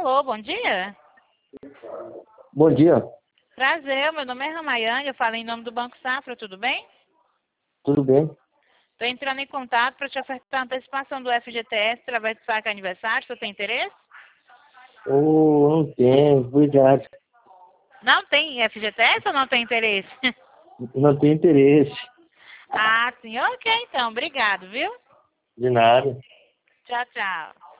Alô, bom dia. Bom dia, Prazer, meu nome é Ramayane, eu falo em nome do Banco Safra, tudo bem? tudo bem? Estou entrando em contato para te ofertar a antecipação do FGTS através do saque aniversário, você tem interesse? Oh, não tem, verdade. Não tem FGTS ou não tem interesse? Não tenho interesse. Ah, sim, ok então, obrigado, viu? De nada. Tchau, tchau.